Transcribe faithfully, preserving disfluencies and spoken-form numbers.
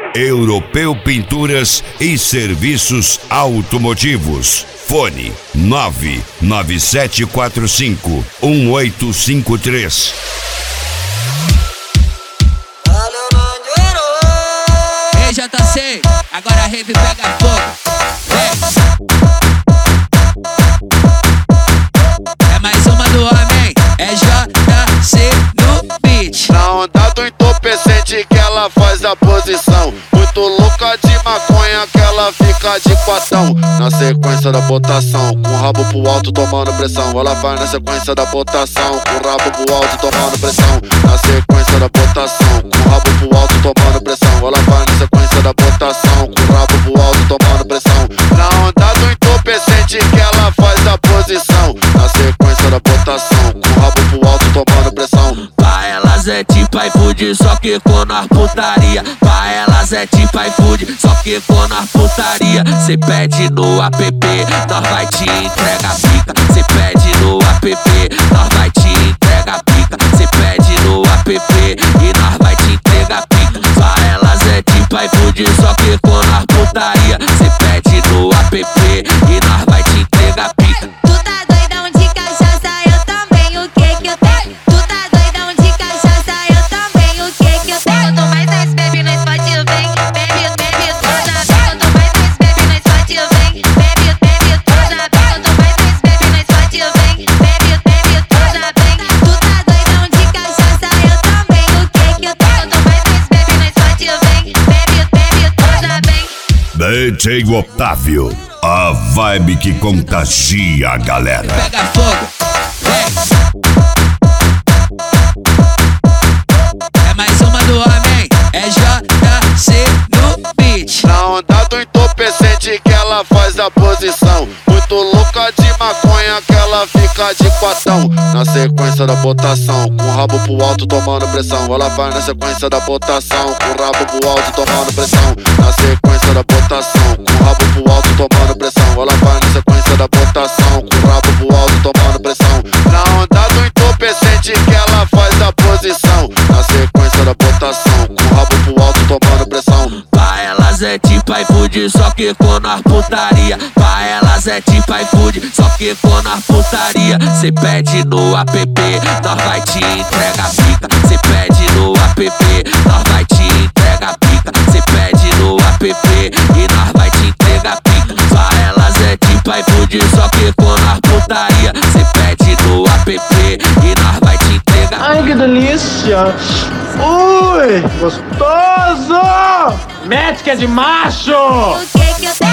Europeu Pinturas e Serviços Automotivos. Fone nove nove sete quatro cinco um oito cinco três. Ei, J C, agora a rave pega fogo. É mais uma do homem, é J C no beat. Na onda do entorpecente que ela faz a posição, muito louca de maconha que ela fica de quatão. Na sequência da botação, com o rabo pro alto tomando pressão. Ela vai na sequência da botação, com o rabo pro alto tomando pressão. Na sequência da botação, com o rabo pro alto tomando pressão. Ela vai na sequência da botação, com o rabo pro alto tomando pressão. Na onda do entorpecente que ela faz a posição. Na sequência da botação, com o rabo pro alto tomando pressão. Pra elas é tipo iFood, só que com nós putaria. Pra elas é tipo iFood, só que com nós putaria. Cê pede no app, nós vai te entrega a pica. Cê pede no app, nós vai te entrega a pica. Cê pede no app e nós vai te entrega a pica. Pra elas é tipo iFood, só que com nós putaria. Cê pede no app e nós vai te entrega a pica. Tu tá doidão de cachaça, eu também, o que que eu tenho? Tu tá doidão de cachaça, eu também, o que que eu tenho? Quanto mais nós bebe, nós pode vem. Bebe, bebe, toda vez. Quanto mais nós bebe, nós pode vem. Bebe, bebe, toda vez. Quanto mais nós bebe, nós pode vem. Bebe, bebe, toda vez. Tu tá doidão de cachaça, eu também, o que que eu tenho? Quanto mais nós bebe, nós pode vem. Bebe, bebe, toda vez. D J Otávio, a vibe que contagia a galera. Pega fogo, é mais uma do homem, é J C no beat. Na onda do entorpecente que ela faz a posição, muito louca de maconha que ela fica de quatão. Na sequência da botação, com o rabo pro alto tomando pressão. Ela vai na sequência da botação, com o rabo pro alto tomando pressão. Na sequência da botação, com o rabo pro alto tomando pressão. Ela vai na sequência da botação, com o rabo pro alto tomando pressão. Na onda do entorpecente que ela faz a posição. Na sequência da botação, com o rabo pro alto tomando pressão. Pra elas é tipo iFood, só que com nós putaria. Pra elas é tipo iFood, só que com nós putaria. Cê pede no app, nós vai te entrega a pica. Cê pede no app, nós vai te entrega a pica. Cê pede no app e nós vai te entrega a pica. Pra elas é tipo iFood, só que com nós putaria. Cê pede no app e nós vai te entrega a pica. Ai, que delícia! Ui, gostoso! Mete que é de macho! O que que eu tenho?